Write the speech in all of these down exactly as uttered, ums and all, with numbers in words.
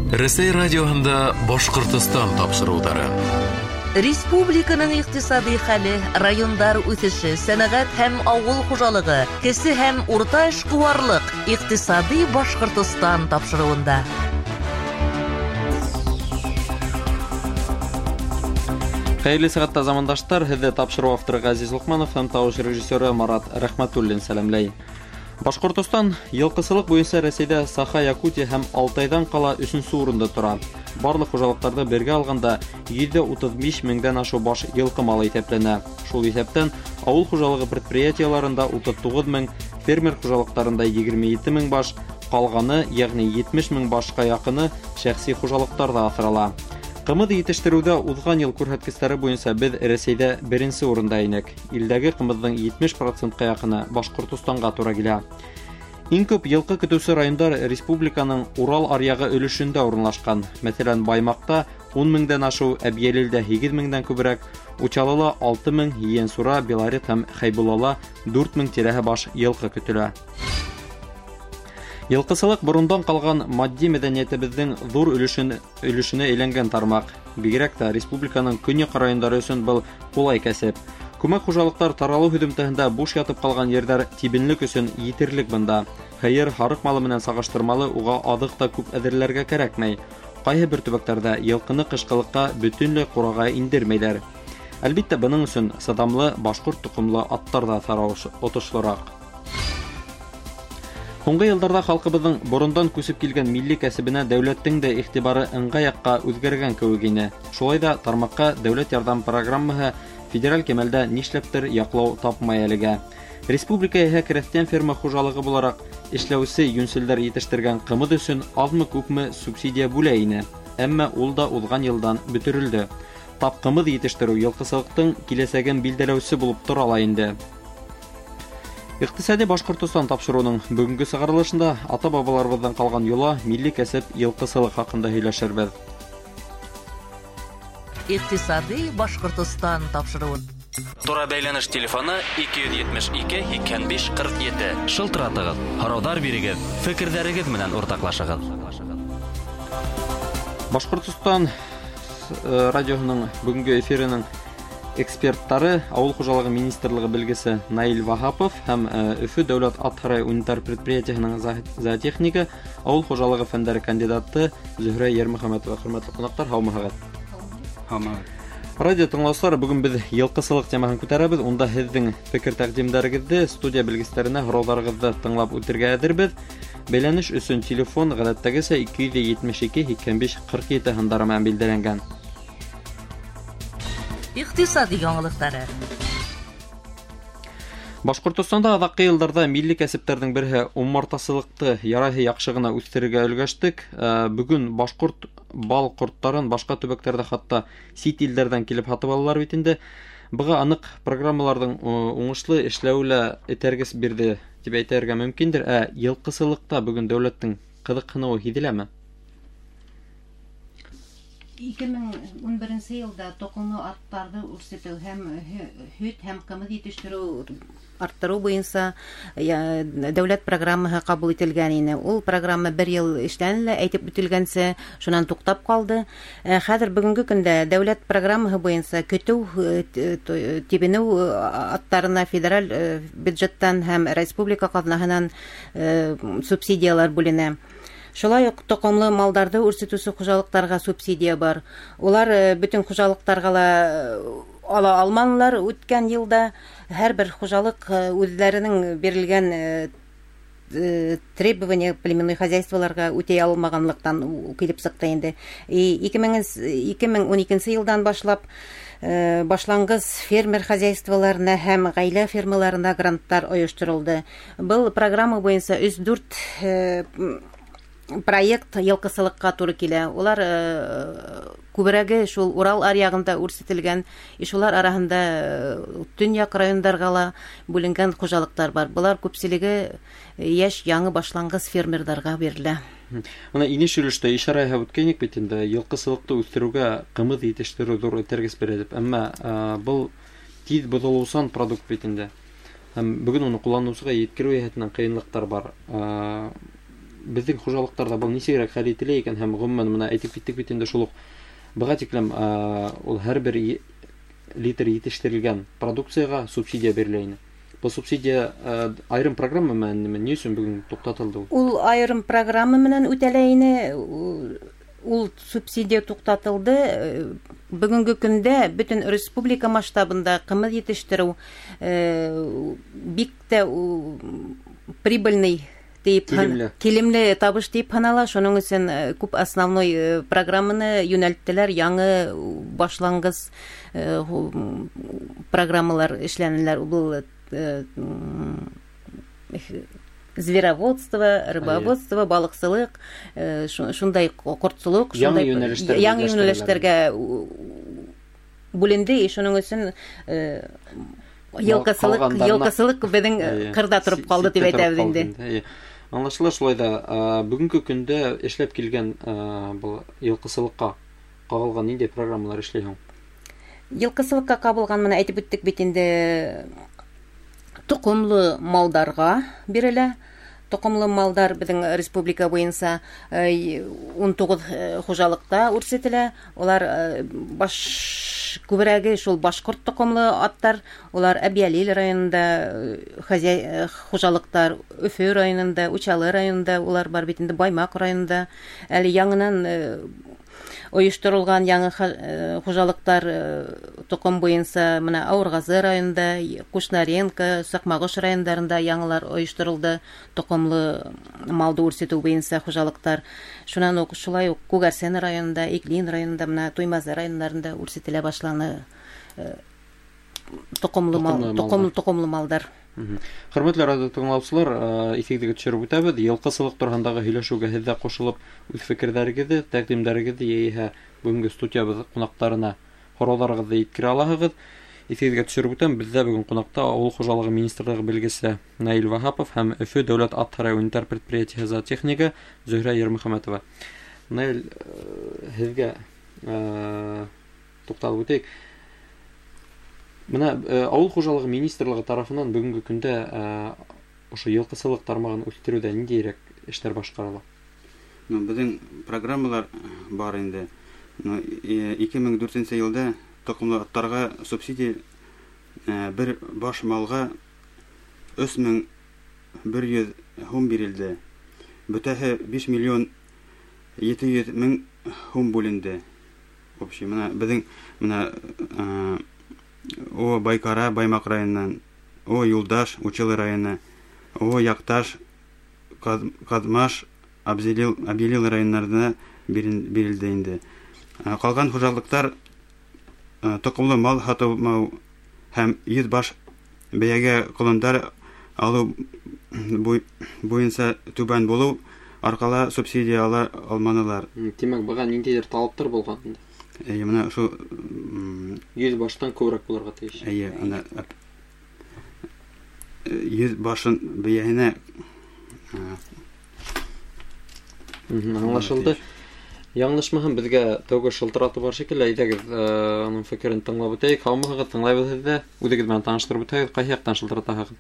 Рәсәй радиоһында Башкортостан тапшырулары. Республиканың икътисади хәле, райондар үсеше, сәнәгать һәм авыл хуҗалыгы, кесе һәм урта эшкуарлык, икътисади Башкортостан тапшыруында. Хәерле сәгатьтә замандаштар, һеҙҙе тапшырыу авторы Ғазиз Лоҡманов һәм тауыш режиссеры Марат Рәхмәтуллин сәләмләй. Башҡортостан йылҡысылыҡ буйынса Рәсәйҙә Саха-Якутия һәм Алтайҙан ҡала өсөнсө урында тора. Барлыҡ хужалыҡтарҙы бергә алғанда йөҙ утыҙ биш меңдән ашыу баш йылҡы малы иҫәпләнә. Шул иҫәптән ауыл хужалығы предприятиеларында утыҙ туғыҙ мең, фермер хужалыҡтарында егерме ете мең баш, ҡалғаны, йәғни етмеш мең башҡа яҡыны шәхси хужалыҡтарҙа аҫрала. Ҡымыҙ етештереүҙә уҙған йыл күрһәткестәре буйынса беҙ Рәсәйҙә беренсе урында инек. Илдәге ҡымыҙҙың етмеш процентҡа яҡыны Башҡортостанға тура килә. Иң күп йылҡы көтөүсе райондар республиканың Урал аръяғы өлөшөндә урынлашҡан. Мәҫәлән, Баймаҡта ун меңдән ашыу, Әбйәлилдә һигеҙ меңдән күберәк, Учалыла алты мең, Йәнсура, Белорет һәм Хәйбуллала дүрт мең тирәһе баш йылҡы көтөлә. Йылҡысылыҡ борондан ҡалған матди мәҙәниәтебеҙҙең ҙур өлөшөнә әйләнгән тармаҡ. Бигерәк тә республиканың көньяҡ райондары өсөн был ҡулай кәсеп. Күмәк хужалыҡтар таралыу һөҙөмтәһендә буш ятып ҡалған ерҙәр тибенлек өсөн етерлек бында. Һыйыр, һарыҡ малы менән сағыштырмалы уға аҙыҡ та күп әҙерләргә кәрәкмәй. Ҡайһы бер төбәктәрҙә йылҡыны ҡышҡылыҡҡа бөтөнләй ҡурага индермәйҙәр. Әлбиттә, бының өсөн сыҙамлы башҡорт тоҡомло аттар ҙа тарау отошлораҡ. Һуңғы йылдарҙа халҡыбыҙҙың борондан күсеп килгән милли кәсебенә дәүләттең дә иғтибары ыңғай яҡҡа үҙгәргән кеүек ине. Шулай да тармаҡҡа дәүләт ярҙам программаһы федераль кимәлдә нишләптер яҡлау тапмай әлегә. Республика иһә крәҫтиән ферма хужалығы булараҡ эшләүсе йүнселдәр етештергән ҡымыҙ өсөн аҙмы-күпме субсидия бүлә ине. Әммә ул да уҙған йылдан бөтөрөлдө. Тап ҡымыҙ етештереү йылҡысылыҡтың киләсәген билдәләүсе булып тора ла инде. Иҡтисади Башҡортостан тапшырыуының бөгөнгө сығарылышында ата-бабаларыбыҙҙан ҡалған йола, милли кәсеп, йылҡысылыҡ хаҡында һөйләшербеҙ. Иҡтисади Башҡортостан тапшырыуы. Тура бәйләнеш телефоны ике йөҙ етмеш ике һикһән биш ҡырҡ ете. Шылтыратығыҙ, һорауҙар бирегеҙ, фекерҙәрегеҙ менән уртаҡлашығыҙ. Башҡортостан радиоһының бүгөнгө эфирының эксперттары, ауыл хужалығы министрлығы белгесе Наил Вахапов һәм Өфө дәүләт ат-һарай унитар предприятиеһының зоотехника, ауыл хужалығы фәндәре кандидаты Зөһрә Ермөхәмәтова. Хөрмәтле ҡунаҡтар, һаумыһығыҙ. Һаумыһығыҙ. Радио тыңлаусылар, бүгін беҙ йылҡысылыҡ темаһын күтәрәбеҙ. Унда һеҙҙең фекер тәҡдимдәрегеҙҙе, студия белгестәренә һорауҙарығыҙҙы тыңлап үтергә әҙербеҙ. Бәйләнеш өсөн телефон ғәҙәттәгесә ике йөҙ етмеш ике һикһән биш ҡырҡ ете һандары менән билдәләнгән. Иҡтисади яңылыҡтары. Башҡортостанда аҙаҡҡы йылдарҙа милли кәсептәрҙең береһе умартасылыҡты ярайһы яҡшы ғына үҫтерергә өлгәштек. Бөгөн башҡорт бал ҡорттарын башҡа төбәктәрҙә хатта сит илдәрҙән килеп һатып алалар бит инде. Быға аныҡ программаларҙың уңышлы эшләүе лә этәргес бирҙе тип әйтергә мөмкиндер. Ә йылҡысылыҡта бөгөн дәүләттең ҡыҙыҡһыныуы һиҙеләме? ике мең ун беренсе йылда тоҡомло аттарҙы үрсетеү һәм һөт һәм ҡымыҙ етештереү арттырыу буйынса дәүләт программаһы ҡабул ителгән ине. Ул программа бер йыл эшләне лә, әйтеп үтелгәнсә, шунан туҡтап ҡалды. Хәҙер бөгөнгө көндә дәүләт программаһы буйынса көтөү, тибенеү аттарына федераль бюджеттан һәм республика ҡаҙнаһынан субсидиялар бүленә. Шулай уҡ тоҡомло малдарҙы үрсетеүсе хужалыҡтарға субсидия бар. Улар бөтөн хужалыҡтарға ла ала алманылар. Үткән йылда һәр бер хужалыҡ үҙҙәренең бирелгән требования племенной хозяйстволарға үтәй алмағанлыҡтан килеп сыҡты инде. ике мең ун икенсе йылдан башлап башлангыс фермер хозяйстволарына һәм ғаилә фермаларына гранттар ойошторолды. Был программа буйынса өс дүрт проект йылҡысылыҡҡа туры килә. Улар күберәге шул Урал аръягында үрсетелгән, шулар араһында төньяҡ райондарға ла бүленгән хужалыҡтар бар. Былар күпселеге йәш яңы башланғыс фермерҙарға бирелә. Ана инеш өлөштә ишара яһап үткәйнек бит инде, йылҡысылыҡты үҫтереүгә ҡымыҙ етештереү ҙур этәргес бирә дип. Әммә был тиҙ боҙолоусан продукт бит инде. Һәм бөгөн уны ҡулланыусыға еткереү йәһәтенән ҡыйынлыҡтар бар. безнең хужалыктарда бу ничегрәк хәл ителә икән һәм гомумән менә әйтеп киттек бит инде шул ук быга тиклем ул һәрбер литр итештерелгән продукцияга субсидия бирелә ине. Бу субсидия айрым программа менән ни өчен бүген туктатылды? Ул айрым программа менән үтәлә ине. Ул субсидия туктатылды. Бүгенге көндә бөтен республика масштабында кымыз җитештерү бик тә прибыльный дип килемле табыш дип һанала. Шуның өчен күп основной программаны юнәлттеләр, яңа башлангыч программалар эшләнәләр. Бу звероводство, рыбоводство, балыкчылык, шундай кортчылык, шундай яңа юнәлештәргә бүленде. Шуның өчен елкасылык, елкасылык безнең кырда турып калды дип әйтәбез инде. Аңлашыла шулай да бүгенге көндә эшләп килгән бу елкасылыкка кагылган нинди программалар эшләй һуң? Елкасылыкка кабылган менә әйтеп үттек бит инде. Тукымлы малдарга бирелә. Тукымлы малдар безнең республика буенча ун тугыз хуҗалыкта үрсетелә. Улар баш күбрәге шул башкорт тукымлы аттар. Улар Әбиялил районында хозяй хуҗалыктар, Өфө районында, Учалы районында улар бар бит инде, Баймак районында. Әле яңынан оештырылган яңа хуҗалыктар тукым буенча менә Аургазы районында, Кушнаренко, Сакмагыш районнарында яңалар оештырылды. Тукымлы малды үрсетү буенча хуҗалыктар. Шуннан ук шулай ук Күгәрсен районында, Иглин районында, менә Туймазы районнарында үрсетелә башланы тукымлы мал, тукымлы тукымлы малдар. Хөрмәтле радио тыңлаучылар, эфирдәге төшереп үтәбез. Елкасылык турында һөйләшүгә һездә кушылып, үз фикерләрегезне, тәкъдимнәрегезне яисә бүгенге студиябыз кунакларына хороларыгызны иткерә аласыз. Эфирдәге төшереп үтәм. Бездә бүген кунакта авыл хуҗалыгы министрлыгы белгесе Наил Вахапов һәм Өфө дәүләт ат һарае унитар предприятие зоотехника Зөһрә Ермөхәмәтова. Наил, һезгә тукталып үтәйек. Менә авыл хуҗалыгы министрлыгы тарафыннан бүгенге көндә ошо елкасылык тармагын үстерүдә ниндирәк эшләр башкарыла? Безнең программалар бар инде. ике мең дүртенче елда тукымлы аттарга субсидия бер баш малга өч мең бер йөз һум бирелде. Бүтәһе биш миллион җиде йөз мең һум бүленде. Общий менә безнең менә о Байкара, Баймак районынан, о Юлдаш, Учалы районы, о Якташ, Кадмаш, Абзелил, Абелил районнарына бирелде инде. Калган хуҗалыктар тукымлы мал сату һәм йөз баш бәягә колондар алу буенча түбән булу аркылы субсидия ала алманылар. Димәк, быга ниндидер талаптар булган инде? Әйе, менә шу йөз баштан күбрәк булырга тиеш. Әйе, аны йөз башын бәягенә аңлашылды. Яңлышмаһам, безгә тәүге шылтырату бар шикелле, әйдәгез, аның фикерен тыңлап үтәйек. Һаумыгыз, тыңлайбыз сездә. Үзегез белән таныштырып үтәйек. Кайсы яктан шылтыратасыз?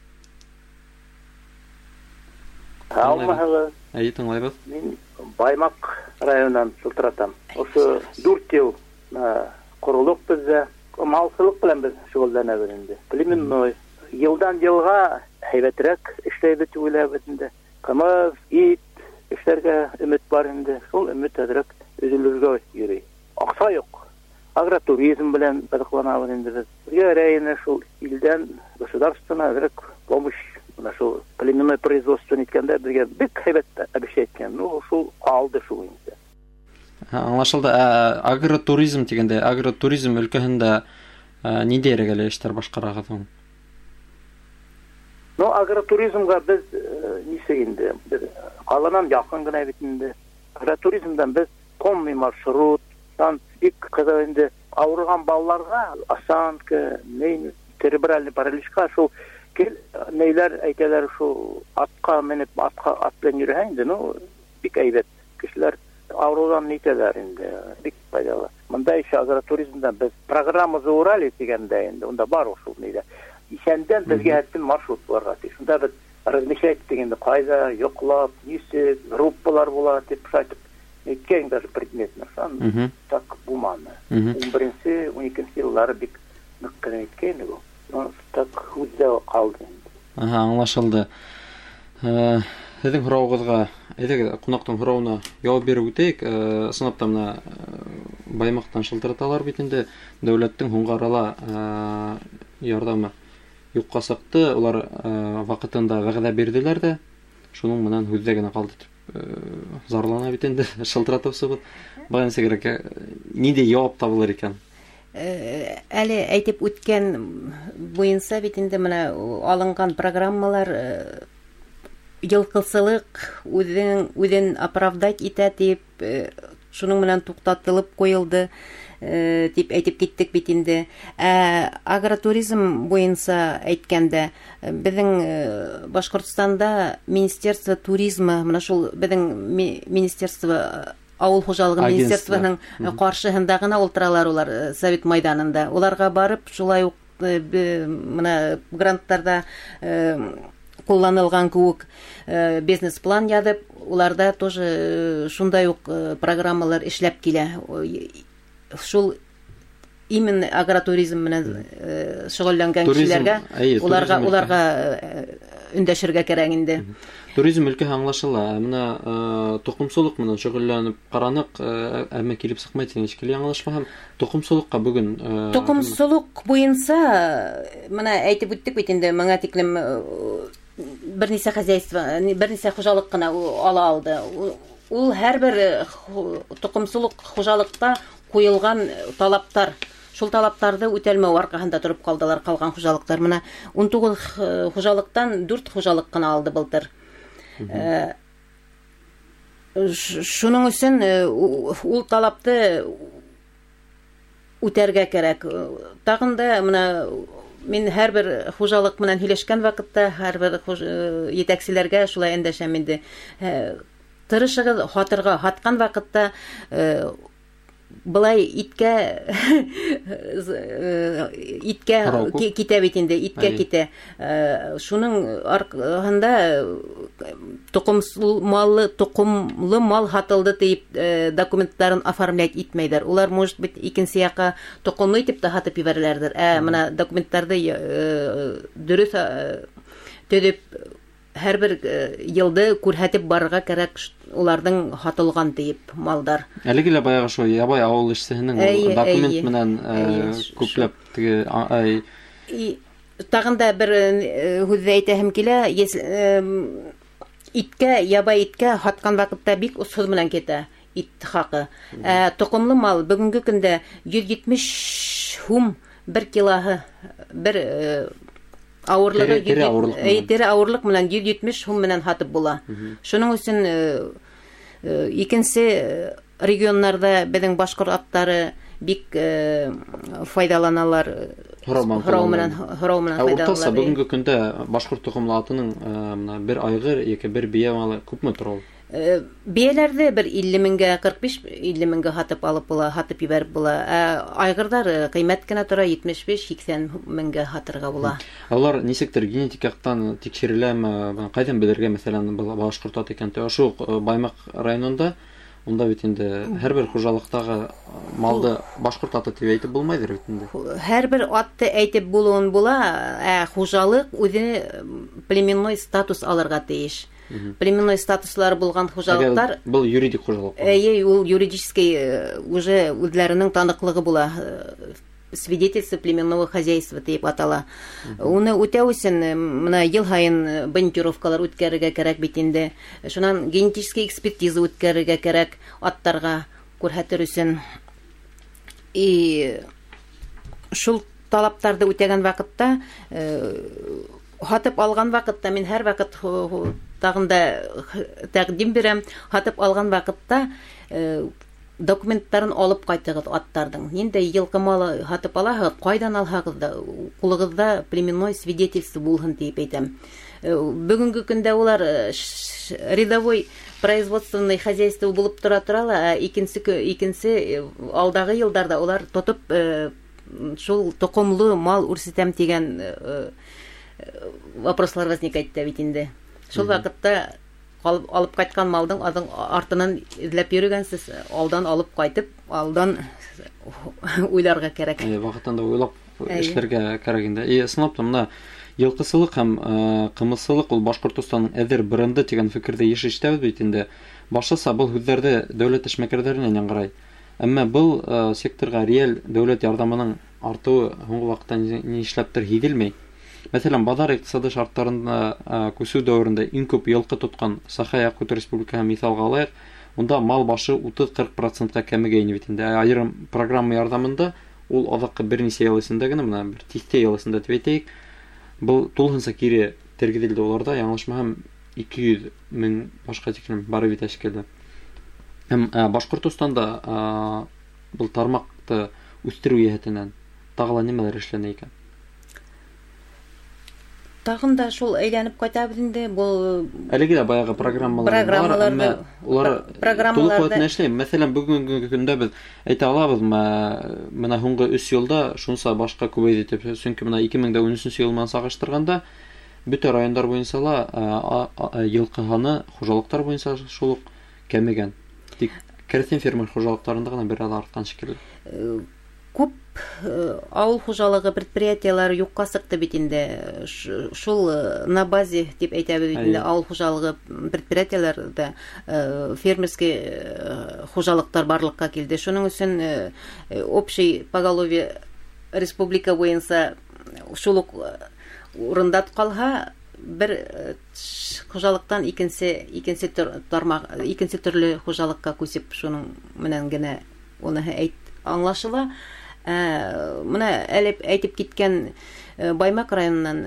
Һаумыгыз. Әйе, тыңлайбыз. Мин Баймак районынан шылтыратам. Ошо дүрт ел курулук бездә, малчылык белән без шөгыльләнәбез инде. Племенной елдан елга һәйбәтрәк эшләйбез уйлабыз инде. Камаз, ит эшләргә өмет бар инде. Шул өмет әзрәк өзелергә йөри. Акса юк. Агротуризм белән бәйләнәбез инде без. Безгә районы шул илдән государственная әзрәк помощь, менә шул племенной производство иткәндә безгә бик һәйбәт обещать иткән. Ну, шул алды шул инде. Аңлашылды. Агротуризм дигәндә, агротуризм өлкәһендә ниндирәк әле эшләр башкарагыз ул? Ну, агротуризмга без нисә инде? Каланан якын гына бит инде. Агротуризмдан без конный маршрут, сан бик кызык инде. Авырган балаларга осанка, ней церебральный параличка шул кел нейләр әйтәләр шул атка менеп атка ат белән йөрә инде. Ну, бик әйбәт. Кешеләр авырудан нитәләр инде. Бик файдалы. Монда ишә агротуризмдан без программа Заурали дигәндә инде. Унда бар шул нидә. Ишәндән безгә һәм маршрут барга тиеш. Шунда без размещать дегенде кайда, йоклап, нисек, группалар була дип айтып, кең даже предметно, сан так булманы. он биринчи он экинчи еллары бик нык кенә иткән бу. Ну, так үздә калды. Ага, аңлашылды. Һеҙҙең һорауығыҙға, әйҙәгеҙ, ҡунаҡтың һорауына яуап биреп үтәйек. Ысынлап та мына Баймаҡтан шылтыраталар бит инде. Дәүләттең һуңғы арала ярҙамы юҡҡа сыҡты. Улар ваҡытында вәғәҙә бирҙеләр дә. Шуның менән һүҙҙә генә ҡалды тип зарлана бит инде шылтыратыусыбыҙ. Бына нисегерәк, ниндәй яуап табылыр икән? Әле әйтеп үткән буйынса бит инде менә алынған программалар йылҡысылыҡ үҙен үҙен оправдать итә дип, шуның менән туҡтатылып ҡуйылды дип әйтеп киттек бит инде. Ә агротуризм буйынса әйткәндә, беҙҙең Башҡортостанда Министерство туризма, менә шул беҙҙең Министерство ауыл хужалығы министерствоның ҡаршыһында ғына ултыралар улар Совет майданында. Уларға барып, шулай уҡ менә гранттарда ҡулланылған кеүек бизнес-план яҙып, уларда тоже шундай уҡ программалар эшләп килә. Шул именно агротуризм менән шөғөлләнгән кешеләргә уларға уларға өндәшергә кәрәк инде. Туризм өлкәһе аңлашыла. Менә тоҡомсолоҡ менән шөғөлләнеп ҡараныҡ, әммә килеп сыҡмай тигән шикелле аңлашмаһам, тоҡомсолоҡҡа бөгөн тоҡомсолоҡ буйынса менә әйтеп үттек бит инде, моңа тиклем бер нисә хозяйство, бер нисә хужалыҡ ҡына ала алды. Ул һәр бер тоҡомсолоҡ хужалыҡта ҡуйылған талаптар, шул талаптарҙы үтәлмәү арҡаһында тороп ҡалдылар ҡалған хужалыҡтар. Менә ун туғыҙ хужалыҡтан дүрт хужалыҡ ҡына алды былтыр. Шуның өсөн ул талапты үтәргә кәрәк. Тағын да менә мин һәр бер хужалыҡ менән һөйләшкән ваҡытта һәр бер етәкселәргә шулай өндәшәм инде. Тырышығыҙ һатырға, һатҡан ваҡытта былай иткә иткә китә бит инде, иткә китә. Шуның арҡаһында тоҡомлы тоҡомлы мал һатылды тип документтарын оформлять итмәйҙәр. Улар может быть икенсе яҡҡа тоҡомлы итеп тә һатып ебәрәләрҙер. Ә менә документтарҙы дөрөҫ төҙөп һәр бер йылды күрһәтеп барырға кәрәк уларҙың һатылған тип малдар. Әлеге лә баяғы шул ябай ауыл эшсеһенең документ менән күпләп теге тағын да бер һүҙҙе әйтәһем килә. Иткә, ябай иткә һатҡан ваҡытта бик осһоҙ менән китә ит хаҡы. Тоҡомлы мал бөгөнгө көндә йөҙ етмеш һум бер килоһы, бер ауырлығы тере ауырлыҡ менән йөҙ етмеш һум менән һатып була. Шуның өсөн икенсе регионнарда беҙҙең башҡорт аттары бик файҙаланалар. Һорау менән файҙаланалар. Уртаса бөгөнгө көндә башҡорт тоҡомлы атының бер айғыр йәки бер бейә малы күпме тора ул? Бейәләрҙе бер илле меңгә, ҡырҡ биш илле меңгә һатып алып була, һатып ебәреп була. Айғырҙар ҡиммәт кенә тора, етмеш биш һиксән меңгә һатырға була. Алар нисектер генетик яҡтан тикшереләме? Ҡайҙан белергә, мәсәлән, башҡорт ат икән? Ошо Баймаҡ районында, унда бит инде һәр бер хужалыҡтағы малды башҡорт аты тип әйтеп булмайҙыр бит инде. Һәр бер атты әйтеп булыуын була, ә хужалыҡ үҙе племенной статус алырға тейеш. Племенной статуслары булған хужалыҡтар. Был юридик хужалыҡ. Әйе, ул юридический уже үҙләренең таныҡлығы була. Свидетельство племенного хозяйства тип атала. Уны үтәү өсөн менә йыл һайын бонитировкалар үткәрергә кәрәк бит инде. Шунан генетический экспертиза үткәрергә кәрәк аттарға күрһәтер өсөн. И шул талаптарҙы үтәгән ваҡытта, һатып алған ваҡытта, мин һәр ваҡыт тағын да тәҡдим бирәм, һатып алған ваҡытта документтарын алып ҡайтығыҙ аттарҙың. Ниндәй йылҡы малы һатып алаһығыҙ, ҡайҙан алһағыҙ да, ҡулығыҙҙа племенной свидетельство булһын тип әйтәм. Бөгөнгө көндә улар рядовой производственный хозяйство булып тора-тора ла, икенсе алдағы йылдарда улар тотоп шул тоҡомлы мал үрсетәм тигән вопрослар возникать та бит инде. Шул вакытта алып, алып кайткан малдың адың артынан эзләп йөргәнсез, алдан алып кайтып, алдан уйларга кирәк. Э, вакытында да уйлап эшләргә кирәк инде. И сынап мына йылкысылык һәм кымызсылык ул Башкортстанның әдер бренды дигән фикердә еш ишетәбез бит инде. Башласа бу һүзләрдә дәүләт эшмәкәрләреннән яңгырай. Әмма был секторга реаль дәүләт ярдәмының артуы һуңгы вакытта ни эшләптер һизелмәй. Мәсәлән, базар икътисады шартларында күсү дәврендә иң күп йылкы тоткан Саха-Якут Республикаһы мисалга алайык. Унда мал башы утыз-кырк процентка кәмегәйне бит инде. Айрым программа ярдәмендә ул азакка берничә ел эчендә генә менә бер тистә ел эчендә дип әйтәйек. Бу тулгынса кире тергеделде уларда, яңлышмаһам ике йөз мең башка тиклем барып җитәшкәлде. Һәм Башкортстанда бу тармакты үстерү яһәтеннән тагыла нимәләр эшләнә икән? Тагын да шул әйләнеп кайтабыз инде. Бу әлеге дә баягы программалар бар, әмма улар программаларда эшләй. Мәсәлән, бүгенге көндә без әйтә алабызмы, менә һуңгы өч елда шунса башка күбәйде дип, чөнки менә ике мең унөченче ел белән сагыштырганда бөтен районнар буенча йылкы саны хуҗалыклар буенча шул ук кәмегән. Тик кәртин фермер хуҗалыкларында гына бер ада арткан шикелле. Күп авыл хуҗалыгы предприятияләре юкка сыкты бит инде. Шул на базе дип әйтәбез инде, авыл хуҗалыгы предприятияләрдә фермерский хуҗалыктар барлыкка килде. Шуның өчен общий поголовье республика буенча шул ук урында калса, бер хуҗалыктан икенче икенче тармак, икенче төрле хуҗалыкка күсеп, шуның менән генә уны әйт аңлашыла. Менә әлеп әйтеп киткән Баймак районыннан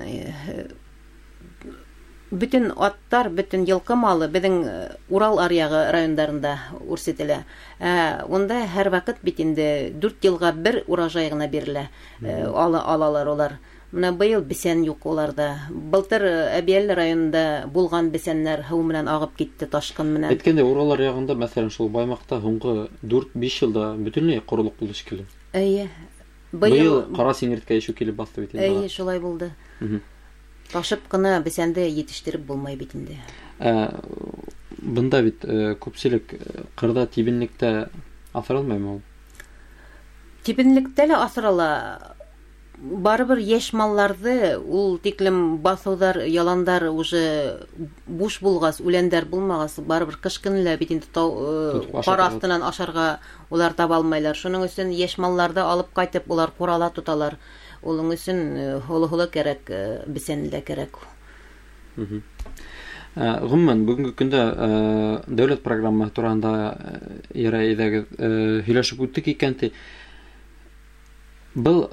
бүтән аттар, бүтән йылкы малы безнең Урал аръягы районнарында үрсетелә. Онда һәр вакыт бит инде дүрт елга бер урожай гына бирелә. Алалар олар. Менә быел бесән юк уларда. Былтыр Әбиәл районында булган бесәннәр һыу белән агып китте, ташкын менән. Әйткәндә, Урал ягында, мәсәлән, шул Баймакта һуңгы дүрт-биш елда бөтенләй корылык булды шикелле. Әйе. Быел кара сиңерткә ишү килеп басты бит инде. Әйе, шулай булды. Ташып кына бесәнде җитештереп булмай бит инде. Бында бит күпчелек кырда тибенлектә асралмаймы ул? Тибенлектә лә асрала. Барыбер яшь малларды ул тиклем басудар, яландар уже буш булгас, үләндәр булмагас, барыбер кыш көнлә бит инде кар астыннан ашарга улар таба алмайлар. Шуның өчен яшь малларды алып кайтып, улар курала тоталар. Улың өчен холы-холы кирәк, бесәнле кирәк. Гомумән, бүгенге көндә дәүләт программа турында ярайдагы һөйләшеп үттек икән. Был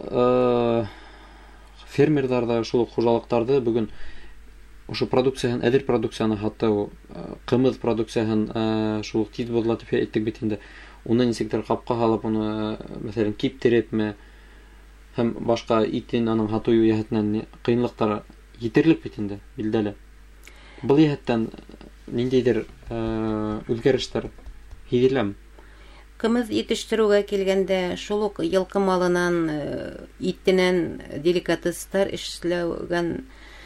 фермерларда шул хуҗалыктарды бүген ошо продукцияны, әдер продукцияны, хатта кымыз продукцияны шул тиз бодлатып әйттек бит инде. Уны нисектер капка салып, уны мәсәлән киптерепме һәм башка итен аның хатуу яһәтеннән кыйынлыктар җитерлек бит инде, билдәле. Бу яһәттән ниндидер үзгәрешләр һизеләме? Кымыз итештерүгә килгәндә, шул ук йылкы малынан, итеннән деликатестар эшләгән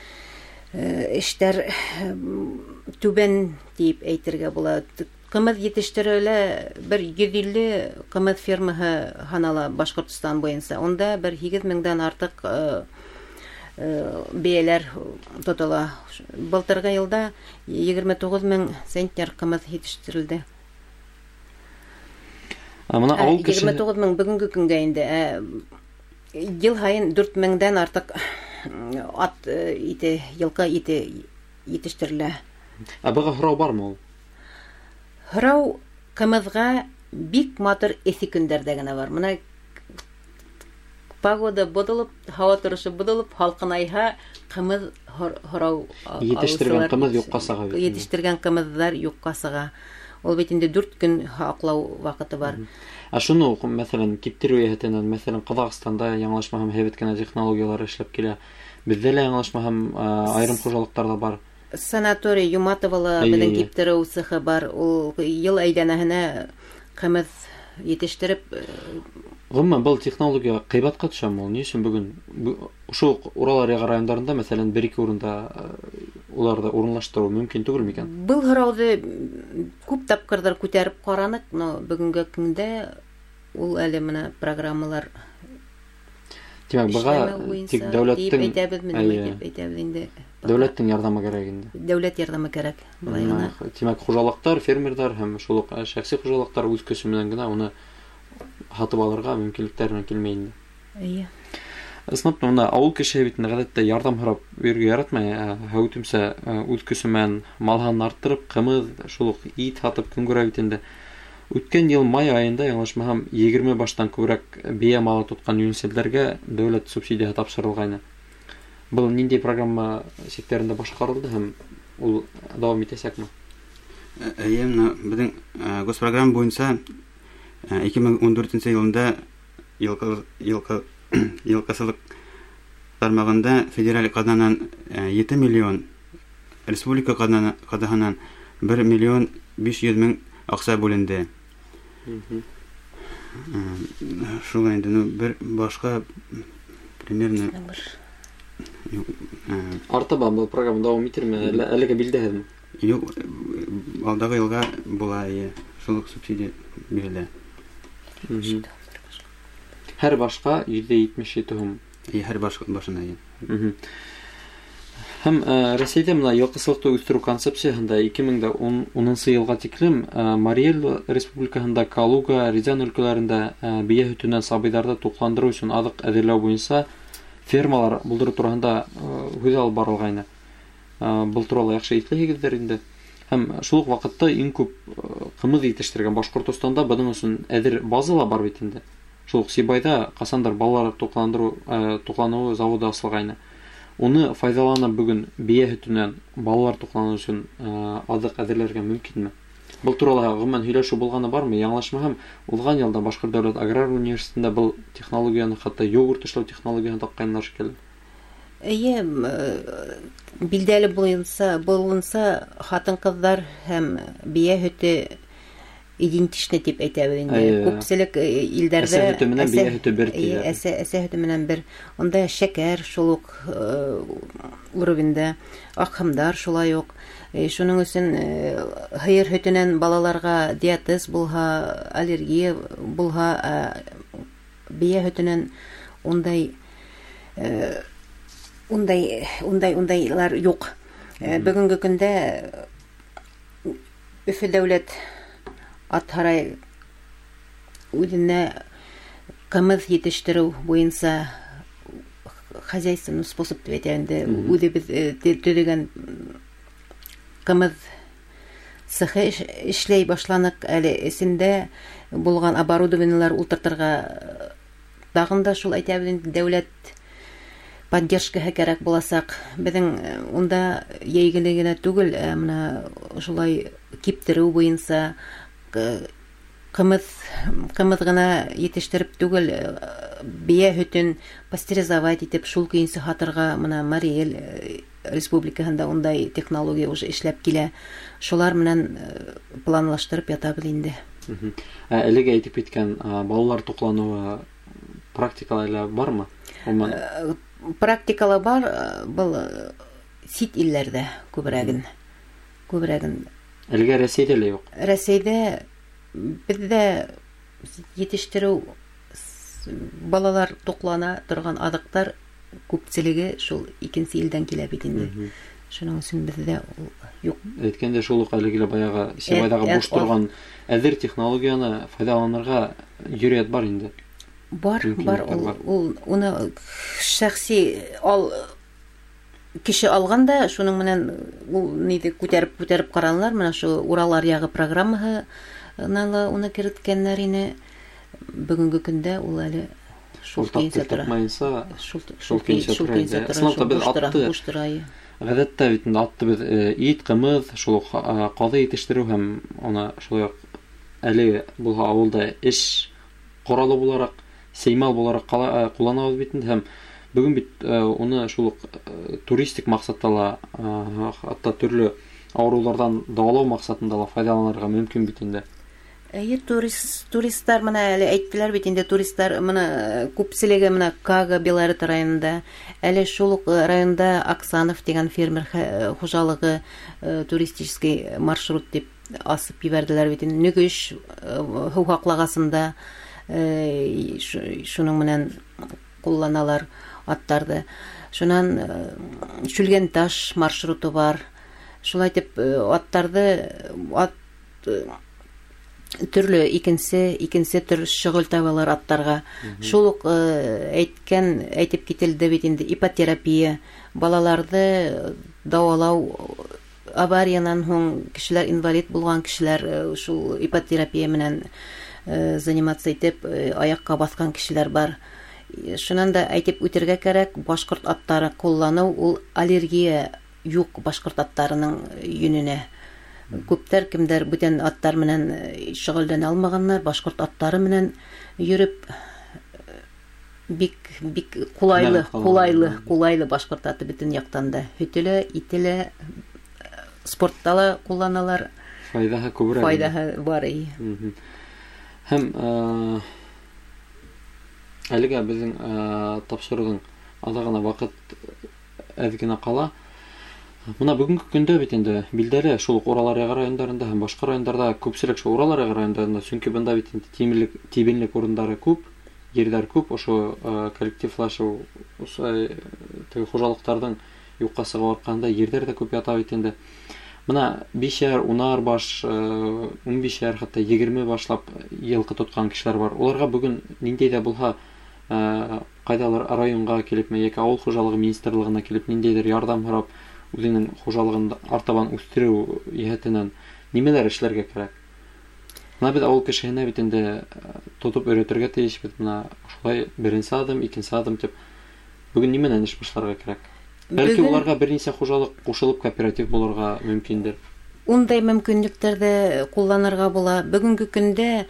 эштәр түбән дип әйтергә була. Кымыз итештерүлә бер йөз илле кымыз фермаһы һанала Башкортстан буенча. Онда бер егерме меңдән артык бәяләр тотыла. Былтыргы елда егерме тугыз мең центнер кымыз итештерелде. егерме тугыз мең бүгенге көнгә инде. Ел һайын дүрт меңдән артык ат ите, йылкы ите итештерелә. Ә быга һорау бармы ул? Һорау кымызга бик матур эссе көндәрдә генә бар. Менә погода бодылып, һава торышы бодылып, халкынайга кымыз һорау итештергән кымыз юкка сыга. Итештергән кымызлар юкка сыга. Ул бит инде дүрт көн хаклау вакыты бар. А шуны, мәсәлән, киптерү яһәтеннән, мәсәлән, Казакъстанда яңлашмаһам һәйбәт кенә технологиялар эшләп килә. Бездә лә яңлашмаһам айрым хуҗалыктарда бар. Санаторий Юматовала белән киптерү цехы бар. Ул ел әйләнәһенә кымыз етештереп Гомумән был технология кыйбатка төшәме ул? Ни өчен бүген шул Урал райондарында, мәсәлән, бер-ике урында уларда урынлаштыру мөмкин түгел микән? Был һорауды күп тапкырдар күтәреп каранык, но бүгенге көндә ул әле менә программалар Тимәк, быга тик дәүләттең әйтәбез инде. Дәүләттең ярдәме кирәк инде. Дәүләт ярдәме кирәк. Тимәк, хуҗалыклар, фермерлар һәм шул ук шәхси хуҗалыклар үз көче менән генә уны һатып алырга мөмкинлекләренә килмәй инде. Әйе. Исмәт, монда авыл кеше бит гадәттә ярдәм һорап йөргә яратмый, һәүтемсә үз көче менән малын арттырып, кымыз, шул ук ит һатып көн күрә бит инде. Үткән ел май айында, яңлашмаһам, егерме баштан күбрәк бия малы тоткан юнәлешләргә дәүләт субсидия тапшырылган. Был нинди программа секторында башкарылды һәм ул дәвам итәсәкме? Әйе, безнең госпрограмма буенча ике мең ундүртенче елында елкасылык тармагында федераль казнанан җиде миллион, республика казнанан бер миллион биш йөз мең акча бүленде. Шулай инде, бер башка примерно Артаба был программа дәвам итәрме? Әлегә билдәһезме? Юк, алдагы елга була, шул субсидия бирелә. Һәр башка йөз җитмеш җиде һум. Һәр башына. Һәм Россиядә менә ялкысылыкты үстерү концепциясендә ике мең унынчы елга тиклем Марий Эл республикасында, Калуга, Рязань өлкәләрендә бия һөтеннән сабыйларда тукландыру өчен азык әзерләү буенча фермалар булдыру турында һүз алып барылган. Бул турында яхшы исләгәннәр инде. Һәм шул ук вакытта иң күп кымыз итештергән Башкортостанда буның өчен әзер базалар бар бит инде. Шул ук Сибайда касандыр балалар тукландыру туклануы заводы ачылган. Уны файдаланып бүген бия һөтеннән балалар туклану өчен азык әзерләргә мөмкинме? Бул турында гомумән һөйләшү булганы бармы? Яңлашмаһам, узган елда Башкорт дәүләт аграр университетында был технологияны, хәтта йогурт эшләү технологияны тапканнар шикелле. Әйе, билдәле булынса, булынса хатын-кызлар һәм бия һөте идентичны дип әйтәбез инде. Күпселек илдәрдә әсә һөте менән бия һөте бер тиде. Әсә әсә һөте менән бер. Онда шәкәр шул ук уровеньда, акымдар шулай ук. Шуның өчен һыер һөтеннән балаларга диатез булһа, аллергия булһа, бия һөтеннән ундай ундай ундай ундайлар юк. Бүгенге көндә Өфе дәүләт Атһарай үзенә кымыз итештерү буенча хозяйственный способ дип әйтәндә, үзебез төзегән кымыз цехы эшләй башланык. Әле эсендә булган оборудованиелар ултыртырга тагын да шул әйтәбез, дәүләт поддержкаһы кирәк буласак. Безнең унда яйгеле генә түгел, менә шулай киптерү буенча кымыз кымыз гына итештереп түгел, бия һөтен пастеризовать итеп шул көенчә хатырга менә Марий Эл республикаһында ундай технология уже эшләп килә. Шулар менән планлаштырып ятабыз инде. Әлегә әйтеп киткән балалар туклануы практикалары бармы? Практикала бар, был сит илләрдә күбрәген. Күбрәген. Әлегә Рәсәйдә лә юк. Рәсәйдә бездә итештерү балалар туклана торган азыктар күпчелеге шул икенче илдән килә бит инде. Шуның өчен бездә юк. Әйткәндә шул ук әлегә баягы Сибайдагы буш торган әзер технологияны файдаланырга юрият бар инде. Бар, бар, ул уны шәхси ал кеше алганда, шуның менән ул ниде күтәреп күтәреп каранлар, менә шу Урал аръягы программаһы нала уны кирткәннәр ине. Бүгенге көндә ул әле шул кенсә тора. Шул кенсә тора. Слата без атты. Гадәттә бит атты без ит, кымыз, шул казы итештерү һәм аны шулай әле булга авылда эш коралы буларак, сеймал буларак кулланабыз бит инде һәм бүген бит уны шул туристик максатта ла, хатта төрле авырулардан дәвалау максатында ла файдаланырга мөмкин бит инде. Әйе, турист, туристар менә әле әйттеләр бит инде, туристар менә күпселеге менә Кага Белорет районында, әле шул ук районда Оксанов дигән фермер хуҗалыгы туристический маршрут дип асып ебәрделәр бит инде. Нөгеш һау хаклагасында шуның менән кулланалар аттарды. Шуннан Шүлгән таш маршруты бар. Шулай дип аттарды ат төрле икенсе икенсе төр шөгыль табалар аттарга. Шул ук әйткән әйтеп кителде бит инде ипотерапия, балаларды дәвалау, авариянан һуң кешеләр инвалид булган кешеләр шул ипотерапия менән заниматься итеп аякка баскан кешеләр бар. Шуннан да әйтеп үтәргә кирәк, башкорт аттары куллану ул аллергия юк башкорт аттарының йөненә. Күптәр кемдер бүтән аттар менән шөгыльләнә алмаганнар, башкорт аттары менән йөреп бик бик кулайлы, кулайлы, кулайлы башкорт аты бүтән яктан да һөтелә, ителә, спортта ла кулланалар. Файдаһы күбрәк. Файдаһы бар. Һәм әлегә безнең тапшырудың алда гына вакыт әз генә кала. Мына бүгенге көндә бит инде билдәле шул Урал районнарында һәм башка районнарда күпселек шул Урал районнарында, чөнки бында бит инде тимерлек, тибенлек урыннары күп, ерләр күп, ошо коллективлашу, ошо теге хуҗалыктарның юкка сыгып атканда ерләр дә күп ята бит инде. Мына бишәр, унар баш, унбишәр, хәтта егерме башлап елкы тоткан кешеләр бар. Уларга бүген ниндәй дә булса кайдалар районга килеп, яки авыл хуҗалыгы министрлыгына килеп ниндәйдер ярдәм һорап үзенең хуҗалыгын артабан үстерү яһәтеннән нимәләр эшләргә кирәк? Мына бит авыл кешеһенә бит инде тотып өйрәтергә тиеш бит, мына шулай беренче адым, икенче адым дип. Бүген нимәнән эш башларга кирәк? Бәлки уларга берничә хуҗалык кушылып кооператив булырга мөмкиндер. Ундай мөмкинлекләрдә кулланырга була. Бүгенге көндә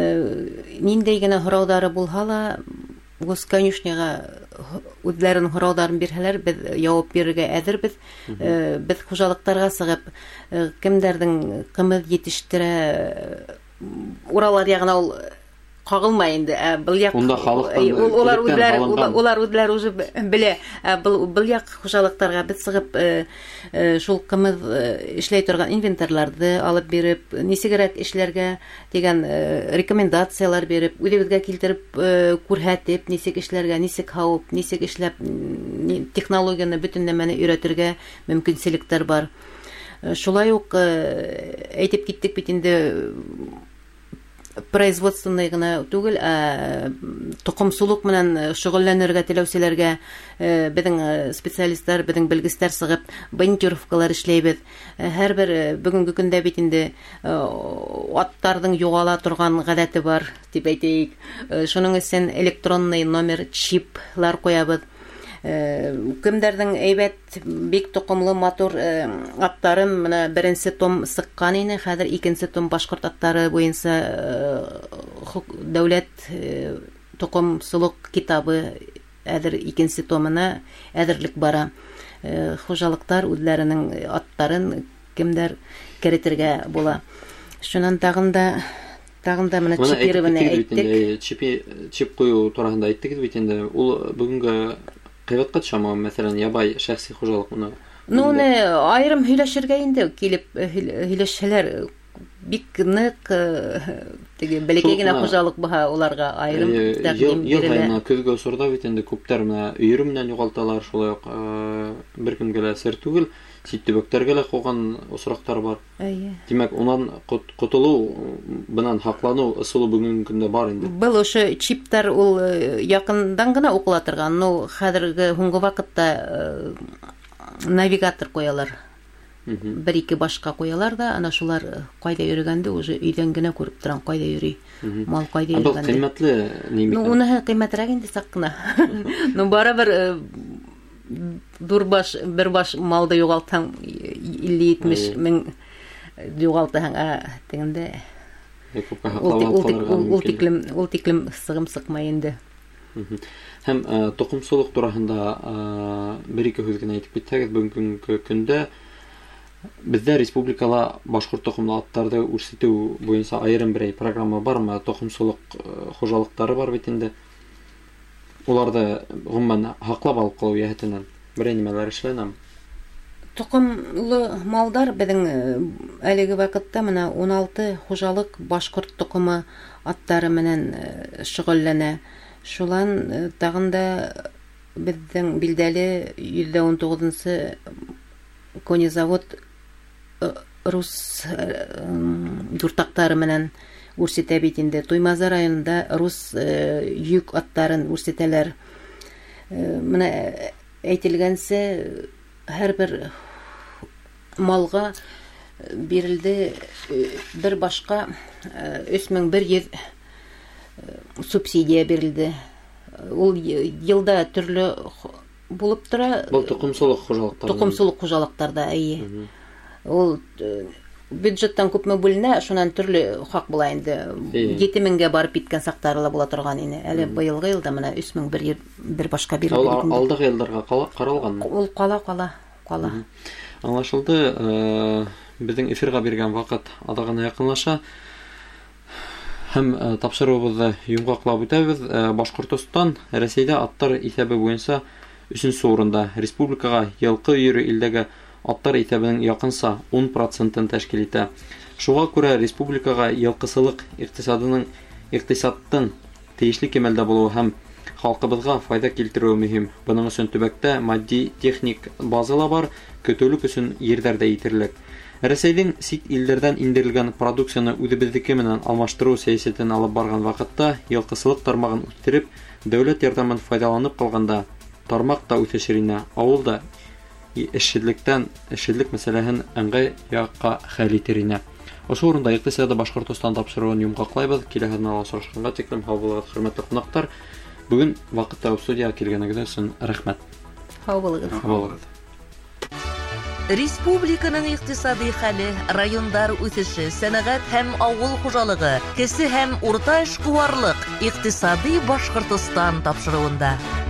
ниндәй генә һораулары булса ла, Госконюшняга үзләренең һорауларын бирһәләр, без җавап бирергә әзербез. Без хуҗалыктарга сыгып, кемдәрнең кымыз җитештерә, Ураллар ягына ул кагылмай инде. Бул як улар үзләр улар үзләр уже белә. Бул як хуҗалыктарга без сыгып, шул кымыз эшләй торган инвентарьларны алып биреп, нисегрәк эшләргә дигән рекомендациялар биреп, үзебезгә килтереп күрһәтеп, нисек эшләргә, нисек һавып, нисек эшләп технологияны бөтен нәмәне өйрәтергә мөмкинчелектәр бар. Шулай ук әйтеп киттек бит инде производственный гына түгел, тукымсулык менән шөгыльләнергә теләүчеләргә безнең специалистлар, безнең белгечләр сыгып бентюровкалар эшләйбез. Һәрбер бүгенге көндә бит инде аттарның югала торган гадәте бар дип әйтәйек. Шуның өчен электронный номер, чиплар куябыз. Кемдәрнең әйбәт, бик тукымлы матур аттарын менә беренче том сыккан ине, хәзер икенче том башкорт аттары буенча дәүләт тукымсулык китабы әзер икенче томына әзерлек бара. Хуҗалыктар үзләренең аттарын кемдер керетергә була. Шуннан тагын да тагын да менә чипированы әйттек. Чип кую турында әйттек бит инде. Ул бүгенге кыйбатка төшәме, мәсәлән, ябай шәхси хуҗалык моны. Ну, не айрым һөйләшергә инде килеп һөйләшәләр. Бик нык теге бәләкәй генә хуҗалык баһа уларга айрым тәкъдим бирелә. Көзгә усырда бит инде күптәр менә өйрө менән югалталар, шулай ук беркемгә лә сер түгел, ситтебектәргә лә куган усрактар бар. Димәк, унан котылу, бынан хаклану ысулы бүгенге көндә бар инде. Был ошо чиптар ул якындан гына укыла торган, но хәзерге һуңгы вакытта навигатор куялар. Бер-ике башка куялар да, ана шулар кайда йөргәнде уже өйдән генә күреп торган, кайда йөри, мал кайда йөргәнде. Бу кыйммәтле нимә? Ну, уны кыйммәтрәк инде саккына. Ну, барыбер дурбаш, бер баш малды югалтсаң илле-җитмеш мең югалтаһың, дигәндә. Ул тиклем, ул тиклем сыгым сыкмай инде. Һәм тукымсулык турында бер-ике һүз генә әйтеп китсәгез, бүгенге көндә Бездә республикала башкорт токымлы аттарды үрсетү буенча айрым берәй программа бармы? Токымсулык хужалыктары бар бит инде. Уларда гомумән хаклап алып калу яһәтеннән берәй нәмәләр эшләнәме? Токымлы малдар безнең әлеге вакытта менә ун алты хужалык башкорт токымы аттары менән шөгыльләнә. Шулан тагын да безнең билдәле йөз он тугызынчы конезавод рус юртактары менән үрсетә бит инде. Туймазы районында рус йөк аттарын үрсетәләр. Менә әйтелгәнчә һәрбер малга бирелде бер башка өч мең бер йөз субсидия бирелде. Ул елда төрле булып тора. Бу токымсулык хужалыктары. Токымсулык хужалыктарда, әйе. Ул бюджеттан күпме бүленә, шуннан төрле хак була инде. җиде меңгә барып киткән сактары ла була торган ине. Әле быелгы елда менә өч мең бер бер башка бирелде. Ул алдыгы елларга каралганмы? Ул кала, кала, кала. Аңлашылды. Безнең эфирга биргән вакыт адагына якынлаша. Һәм тапшыруыбызды йомгаклап үтәбез. Башкортстан Россиядә аттар исәбе буенча өченче урында. Республикага елкы йөрү илдәге аттар исәбенең якынса он процентын тәшкил итә. Шуңа күрә республикага елкысылык икътисадының икътисадтын тиешле кимәлдә булуы һәм халкыбызга файда килтерүе мөһим. Буның өчен төбәктә матди техник базала бар, көтүлек өчен йөрдәрдә итерлек. Рәсәйнең сит илләрдән индерелгән продукцияны үзебезнеке менән алмаштыру сәясәтен алып барган вакытта елкысылык тармагын үстереп, дәүләт ярдәмен файдаланып калганда тармак та үсешеренә, авылда эшчелектән эшчелек мәсьәләһен аңгай якка хәл итеренә. Ошо урында икътисады Башкортстан тапшыруын йомгаклайбыз. Киләһе аналар сорашканга тиклем һау булыгыз, хөрмәтле кунаклар. Бүген вакытта студияга килгәнегез өчен рәхмәт. Һау булыгыз. Республиканың икътисади хәле, райондар үсеше, сәнәгать һәм авыл хуҗалыгы, кесе һәм урта эшкуарлык, икътисади Башкортстан тапшыруында.